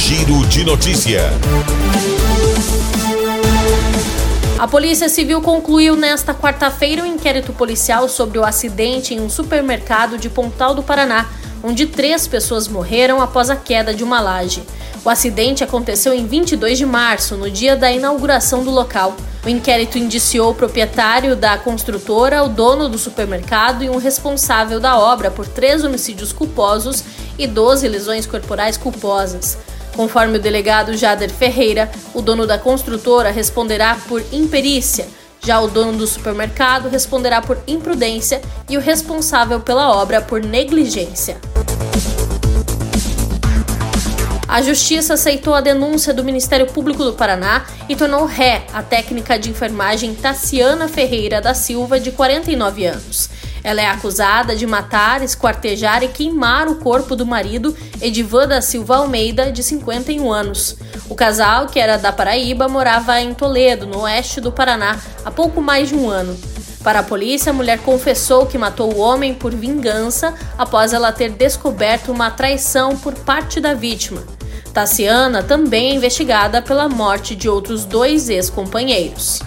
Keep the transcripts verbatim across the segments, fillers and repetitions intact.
Giro de Notícia. A Polícia Civil concluiu nesta quarta-feira um inquérito policial sobre o acidente em um supermercado de Pontal do Paraná, onde três pessoas morreram após a queda de uma laje. O acidente aconteceu em vinte e dois de março, no dia da inauguração do local. O inquérito indiciou o proprietário da construtora, o dono do supermercado e um responsável da obra por três homicídios culposos e doze lesões corporais culposas. Conforme o delegado Jader Ferreira, o dono da construtora responderá por imperícia, já o dono do supermercado responderá por imprudência e o responsável pela obra por negligência. A Justiça aceitou a denúncia do Ministério Público do Paraná e tornou ré a técnica de enfermagem Taciana Ferreira da Silva, de quarenta e nove anos. Ela é acusada de matar, esquartejar e queimar o corpo do marido, Edivan da Silva Almeida, de cinquenta e um anos. O casal, que era da Paraíba, morava em Toledo, no oeste do Paraná, há pouco mais de um ano. Para a polícia, a mulher confessou que matou o homem por vingança após ela ter descoberto uma traição por parte da vítima. Taciana também é investigada pela morte de outros dois ex-companheiros.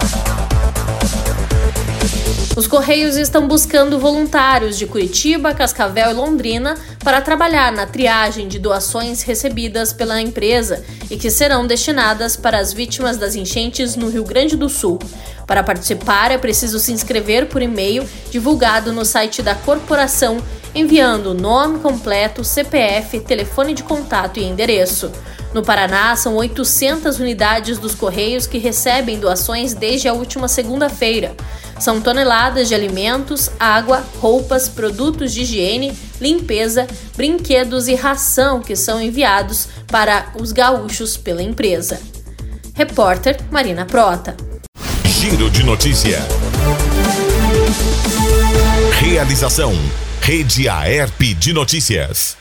Os Correios estão buscando voluntários de Curitiba, Cascavel e Londrina para trabalhar na triagem de doações recebidas pela empresa e que serão destinadas para as vítimas das enchentes no Rio Grande do Sul. Para participar, é preciso se inscrever por e-mail divulgado no site da corporação, enviando nome completo, C P F, telefone de contato e endereço. No Paraná, são oitocentas unidades dos Correios que recebem doações desde a última segunda-feira. São toneladas de alimentos, água, roupas, produtos de higiene, limpeza, brinquedos e ração que são enviados para os gaúchos pela empresa. Repórter Marina Prota. Giro de Notícia. Realização: Rede Aerp de Notícias.